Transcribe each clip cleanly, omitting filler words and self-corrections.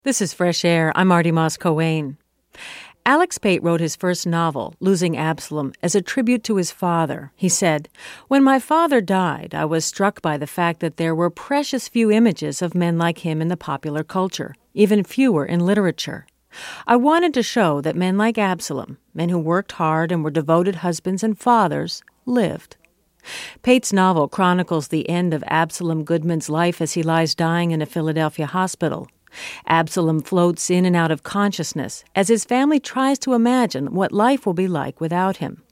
This is Fresh Air. I'm Marty Moss-Coane. Alex Pate wrote his first novel, Losing Absalom, as a tribute to his father. He said, "When my father died, I was struck by the fact that there were precious few images of men like him in the popular culture, even fewer in literature. I wanted to show that men like Absalom, men who worked hard and were devoted husbands and fathers, lived." Pate's novel chronicles the end of Absalom Goodman's life as he lies dying in a Philadelphia hospital. Absalom floats in and out of consciousness as his family tries to imagine what life will be like without him.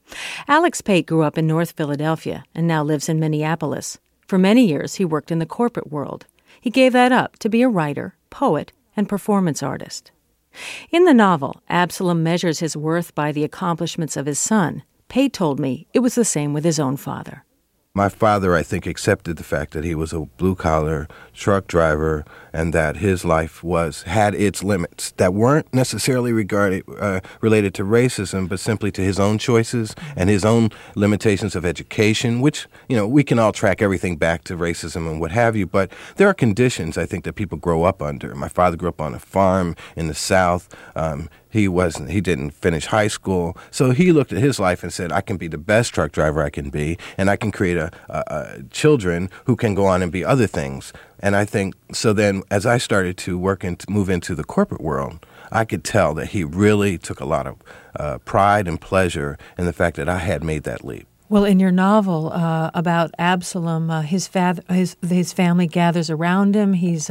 Alex Pate grew up in North Philadelphia and now lives in Minneapolis. For many years, he worked in the corporate world. He gave that up to be a writer, poet, and performance artist. In the novel, Absalom measures his worth by the accomplishments of his son. Pate told me it was the same with his own father. My father, I think, accepted the fact that he was a blue-collar truck driver and that his life had its limits that weren't necessarily related to racism, but simply to his own choices and his own limitations of education, which, we can all track everything back to racism and what have you, but there are conditions, I think, that people grow up under. My father grew up on a farm in the South. He didn't finish high school. So he looked at his life and said, I can be the best truck driver I can be, and I can create children who can go on and be other things. And I think, so then as I started to work and move into the corporate world, I could tell that he really took a lot of pride and pleasure in the fact that I had made that leap. Well, in your novel about Absalom, his family gathers around him. He's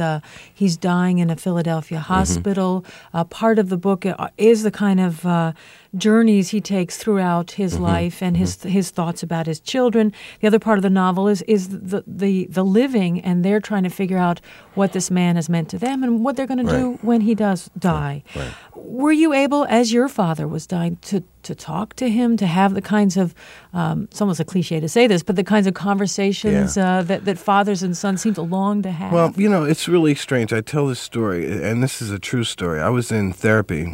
dying in a Philadelphia hospital. Mm-hmm. Part of the book is the kind of journeys he takes throughout his life and his thoughts about his children. The other part of the novel is the living, and they're trying to figure out what this man has meant to them and what they're going to do when he does die. Right. Were you able, as your father was dying, to talk to him, to have the kinds of, it's almost a cliche to say this, but the kinds of conversations that fathers and sons seem to long to have? Well, it's really strange. I tell this story, and this is a true story. I was in therapy.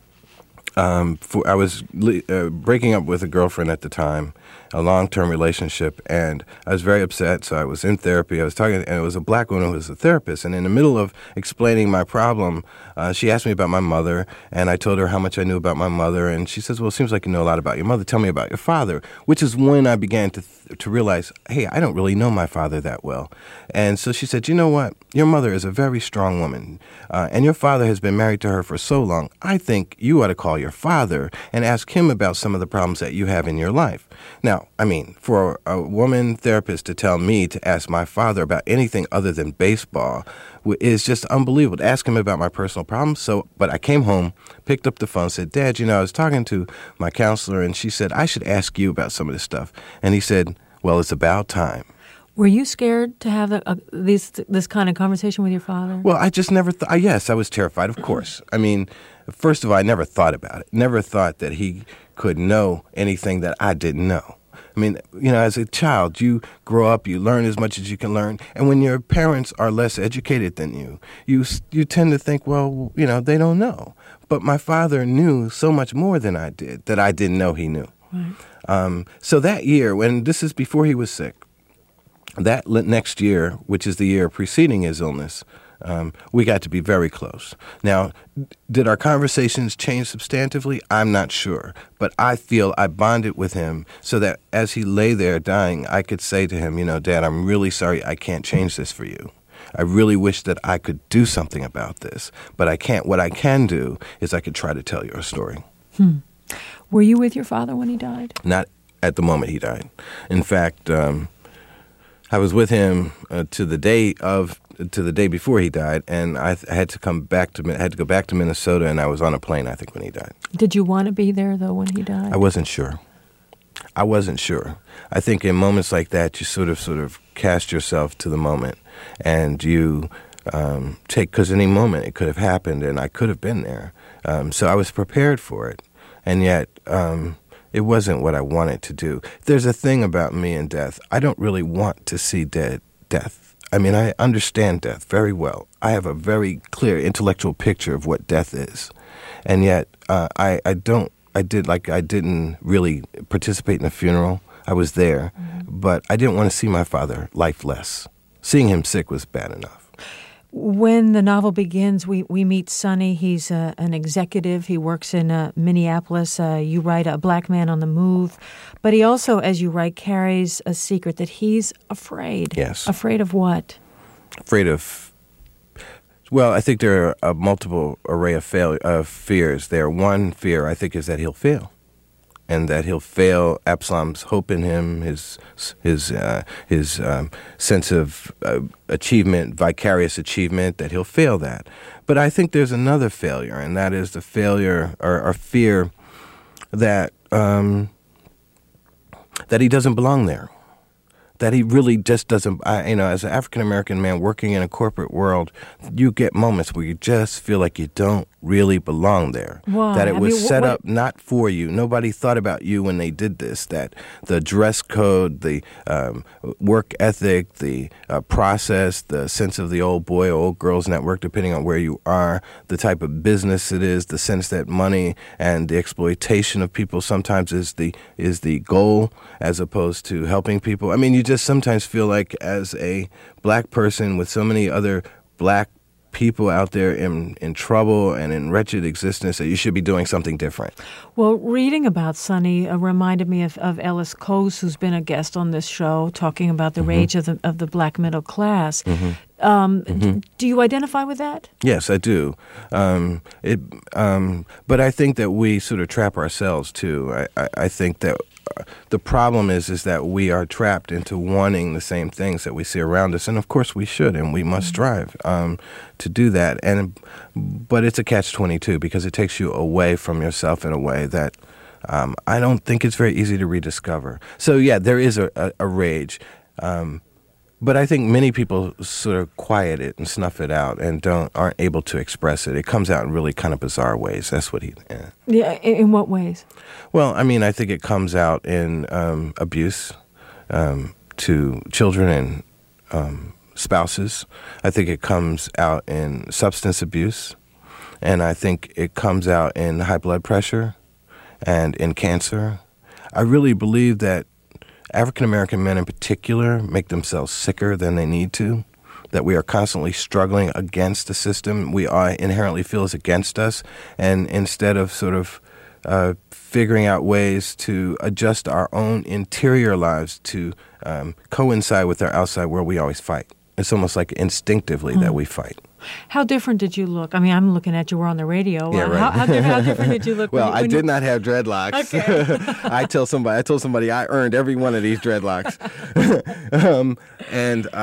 I was breaking up with a girlfriend at the time, a long-term relationship, and I was very upset, so I was in therapy. I was talking, and it was a black woman who was a therapist, and in the middle of explaining my problem, she asked me about my mother, and I told her how much I knew about my mother, and she says, well, it seems like you know a lot about your mother. Tell me about your father, which is when I began to realize, hey, I don't really know my father that well. And so she said, you know what? Your mother is a very strong woman, and your father has been married to her for so long. I think you ought to call your father and ask him about some of the problems that you have in your life. Now, for a woman therapist to tell me to ask my father about anything other than baseball is just unbelievable. To ask him about my personal problems. But I came home, picked up the phone, said, Dad, I was talking to my counselor, and she said, I should ask you about some of this stuff. And he said, well, it's about time. Were you scared to have this kind of conversation with your father? Well, I just never thought. Yes, I was terrified, of course. First of all, I never thought about it. Never thought that he could know anything that I didn't know. As a child, you grow up, you learn as much as you can learn. And when your parents are less educated than you tend to think, well, they don't know. But my father knew so much more than I did that I didn't know he knew. Right. So that year, this is before he was sick, that next year, which is the year preceding his illness, we got to be very close. Now, did our conversations change substantively? I'm not sure. But I feel I bonded with him so that as he lay there dying, I could say to him, Dad, I'm really sorry I can't change this for you. I really wish that I could do something about this, but I can't. What I can do is I could try to tell you a story. Were you with your father when he died? Not at the moment he died. In fact, I was with him to the day before he died, and I had to go back to Minnesota, and I was on a plane, I think, when he died. Did you want to be there, though, when he died? I wasn't sure. I think in moments like that, you sort of cast yourself to the moment, and you because any moment it could have happened, and I could have been there. So I was prepared for it, and yet it wasn't what I wanted to do. There's a thing about me and death. I don't really want to see death. I understand death very well. I have a very clear intellectual picture of what death is. And yet I didn't really participate in a funeral. I was there, but I didn't want to see my father lifeless. Seeing him sick was bad enough. When the novel begins, we meet Sonny. He's an executive. He works in Minneapolis. You write A Black Man on the Move. But he also, as you write, carries a secret that he's afraid. Yes. Afraid of what? Afraid of... Well, I think there are a multiple array of fears there. One fear, I think, is that he'll fail. And that he'll fail Absalom's hope in him, his sense of achievement, vicarious achievement, that he'll fail that. But I think there's another failure, and that is the failure or fear that that he doesn't belong there, that he really just doesn't. As an African American man working in a corporate world, you get moments where you just feel like you don't really belong there. Why? That it was set up not for you. Nobody thought about you when they did this. That the dress code, the work ethic, the process, the sense of the old boy or old girls network, depending on where you are, the type of business it is, the sense that money and the exploitation of people sometimes is the goal as opposed to helping people. I mean, you just sometimes feel like as a black person with so many other black people out there in trouble and in wretched existence that you should be doing something different. Well, reading about Sonny reminded me of Ellis Coase, who's been a guest on this show, talking about the rage of the black middle class. Do you identify with that? Yes, I do. But I think that we sort of trap ourselves too. I think that the problem is that we are trapped into wanting the same things that we see around us, and of course we should, and we must strive to do that. But it's a catch-22 because it takes you away from yourself in a way that I don't think it's very easy to rediscover. So yeah, there is a rage. But I think many people sort of quiet it and snuff it out and aren't able to express it. It comes out in really kind of bizarre ways. That's what Yeah, in what ways? Well, I mean, I think it comes out in abuse to children and spouses. I think it comes out in substance abuse. And I think it comes out in high blood pressure and in cancer. I really believe that African-American men in particular make themselves sicker than they need to, that we are constantly struggling against the system we inherently feel is against us, and instead of sort of figuring out ways to adjust our own interior lives to coincide with our outside world, we always fight. It's almost like instinctively that we fight. How different did you look? I mean, I'm looking at you. We're on the radio. Yeah, right. How different did you look? Well, I did not have dreadlocks. Okay. I told somebody I earned every one of these dreadlocks, and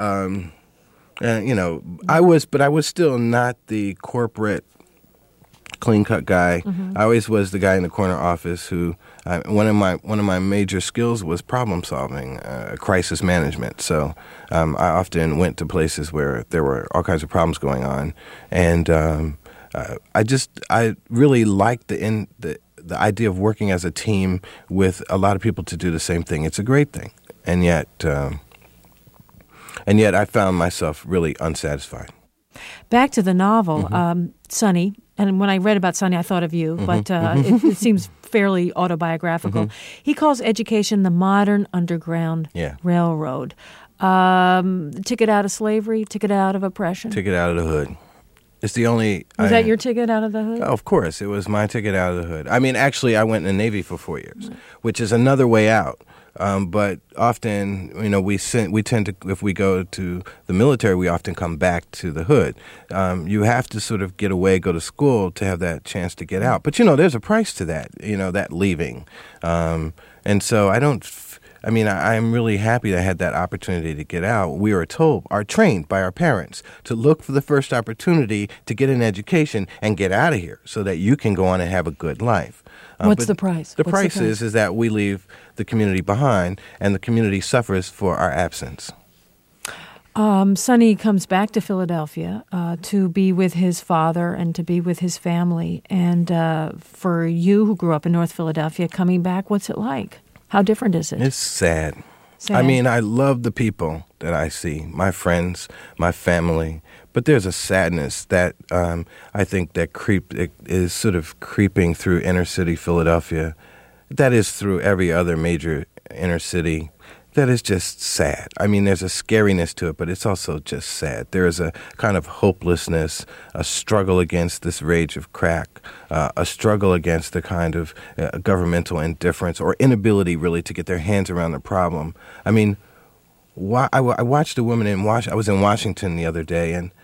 I was still not the corporate clean-cut guy. I always was the guy in the corner office who one of my major skills was problem solving, crisis management. So I often went to places where there were all kinds of problems going on, and I really liked the idea of working as a team with a lot of people to do the same thing. It's a great thing, and yet I found myself really unsatisfied. Back to the novel, Sonny. And when I read about Sonny, I thought of you, but it seems fairly autobiographical. He calls education the modern Underground Railroad. Ticket out of slavery, ticket out of oppression. Ticket out of the hood. It's the only... Was that your ticket out of the hood? Oh, of course. It was my ticket out of the hood. I mean, actually, I went in the Navy for 4 years, which is another way out. But often, we tend to, if we go to the military, we often come back to the hood. You have to sort of get away, go to school to have that chance to get out. But, there's a price to that, that leaving. And so I'm really happy that I had that opportunity to get out. We are trained by our parents to look for the first opportunity to get an education and get out of here so that you can go on and have a good life. What's the price? The price is that we leave the community behind, and the community suffers for our absence. Sonny comes back to Philadelphia to be with his father and to be with his family. And for you who grew up in North Philadelphia, coming back, what's it like? How different is it? It's sad. Sad. I mean, I love the people that I see, my friends, my family. But there's a sadness that I think that is sort of creeping through inner city Philadelphia. That is through every other major inner city. that is just sad. I mean, there's a scariness to it, but it's also just sad. There is a kind of hopelessness, a struggle against this rage of crack, a struggle against the kind of governmental indifference or inability really to get their hands around the problem. I mean, I watched a woman I was in Washington the other day, and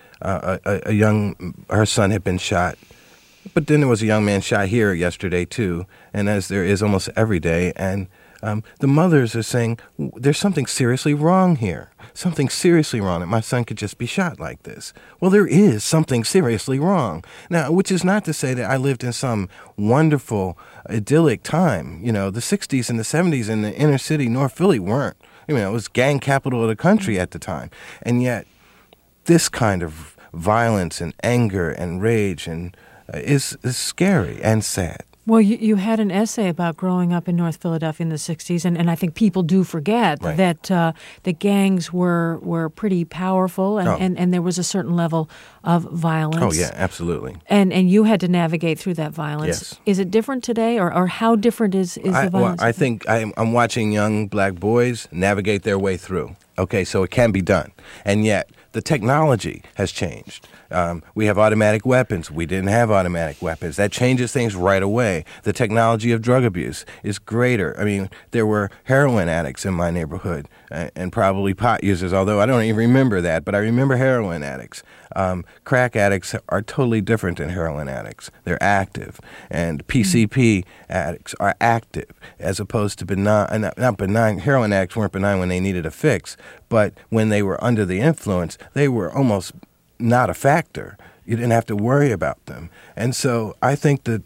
her son had been shot. But then there was a young man shot here yesterday, too, and as there is almost every day, and the mothers are saying, there's something seriously wrong here. Something seriously wrong that my son could just be shot like this. Well, there is something seriously wrong. Now, which is not to say that I lived in some wonderful, idyllic time. You know, the 60s and the 70s in the inner city, North Philly weren't. You know, it was gang capital of the country at the time. And yet, this kind of violence and anger and rage and is scary and sad. Well, you had an essay about growing up in North Philadelphia in the 60s, and I think people do forget that the gangs were pretty powerful, and there was a certain level of violence. Oh, yeah, absolutely. And you had to navigate through that violence. Yes. Is it different today, or how different is the violence? Well, I think I'm watching young black boys navigate their way through. Okay, so it can be done. And yet, the technology has changed. We have automatic weapons. We didn't have automatic weapons. That changes things right away. The technology of drug abuse is greater. I mean, there were heroin addicts in my neighborhood and probably pot users, although I don't even remember that, but I remember heroin addicts. Crack addicts are totally different than heroin addicts. They're active. And PCP addicts are active as opposed to benign. Not benign. Heroin addicts weren't benign when they needed a fix, but when they were under the influence, they were almost not a factor. You didn't have to worry about them. And so I think that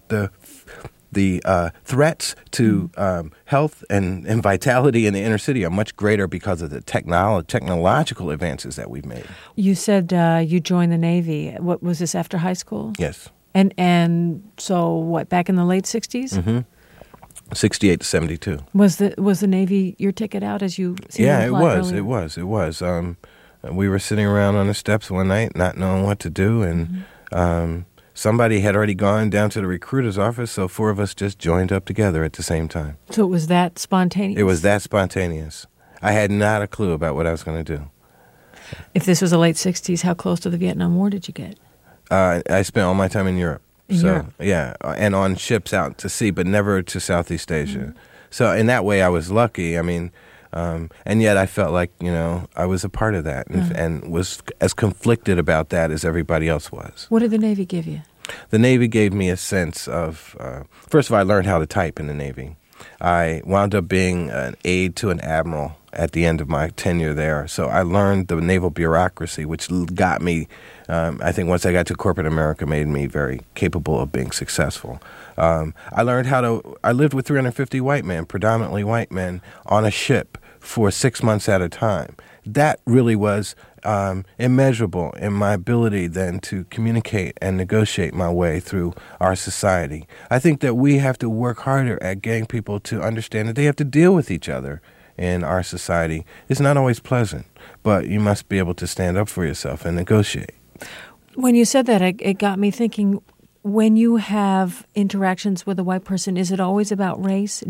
the threats to health and vitality in the inner city are much greater because of the technological advances that we've made. You said you joined the Navy. What was this, after high school? Yes. And so what, back in the late 60s? Mm-hmm. 68 to 72. Was the Navy your ticket out as you seen Yeah, it was. It was. We were sitting around on the steps one night not knowing what to do, and somebody had already gone down to the recruiter's office, so four of us just joined up together at the same time. So it was that spontaneous? It was that spontaneous. I had not a clue about what I was going to do. If this was the late 60s, how close to the Vietnam War did you get? I spent all my time in Europe. Europe? Yeah, and on ships out to sea, but never to Southeast Asia. Mm-hmm. So in that way, I was lucky. I mean, and yet I felt like, I was a part of that and was as conflicted about that as everybody else was. What did the Navy give you? The Navy gave me a sense of, first of all, I learned how to type in the Navy. I wound up being an aide to an admiral at the end of my tenure there. So I learned the naval bureaucracy, which got me, I think once I got to corporate America, made me very capable of being successful. I learned I lived with 350 white men, predominantly white men, on a ship for 6 months at a time. That really was immeasurable in my ability then to communicate and negotiate my way through our society. I think that we have to work harder at getting people to understand that they have to deal with each other in our society. It's not always pleasant, but you must be able to stand up for yourself and negotiate. When you said that, it got me thinking, when you have interactions with a white person, is it always about race?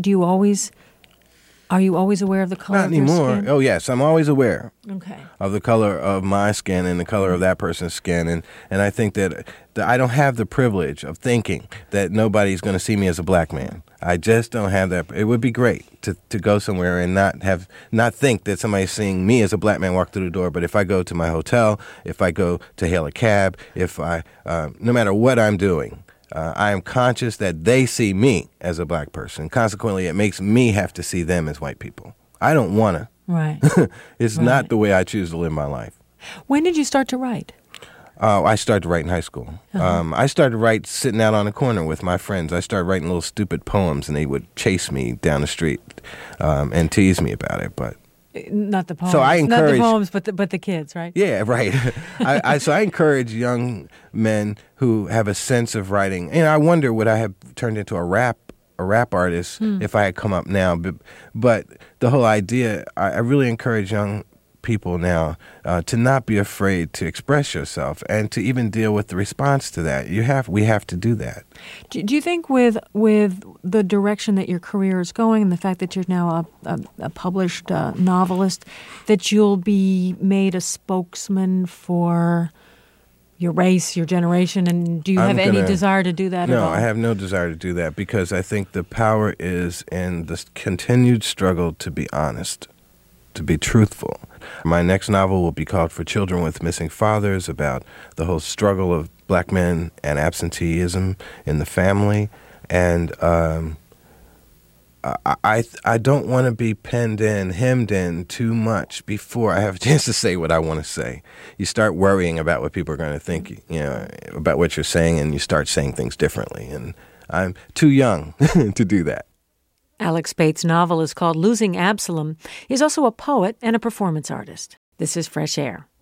Are you always aware of the color of their skin? Not anymore. Oh, yes. I'm always aware of the color of my skin and the color of that person's skin. And I think that I don't have the privilege of thinking that nobody's going to see me as a black man. I just don't have that. It would be great to go somewhere and not think that somebody's seeing me as a black man walk through the door. But if I go to my hotel, if I go to hail a cab, no matter what I'm doing, I am conscious that they see me as a black person. Consequently, it makes me have to see them as white people. I don't want to. Right. It's not the way I choose to live my life. When did you start to write? I started to write in high school. I started to write sitting out on the corner with my friends. I started writing little stupid poems, and they would chase me down the street and tease me about it. But not the poems. So I encourage, not the poems, but the kids, right? Yeah, right. So I encourage young men who have a sense of writing. And I wonder, would I have turned into a rap artist if I had come up now? But the whole idea, I really encourage young people now to not be afraid to express yourself and to even deal with the response to that. We have to do that. Do you think with the direction that your career is going and the fact that you're now a published novelist, that you'll be made a spokesman for your race, your generation, and do you have any desire to do that at all? No, I have no desire to do that because I think the power is in the continued struggle to be honest, to be truthful. My next novel will be called For Children with Missing Fathers, about the whole struggle of black men and absenteeism in the family. And I don't want to be hemmed in too much before I have a chance to say what I want to say. You start worrying about what people are going to think, about what you're saying, and you start saying things differently. And I'm too young to do that. Alex Pate's novel is called Losing Absalom. He's also a poet and a performance artist. This is Fresh Air.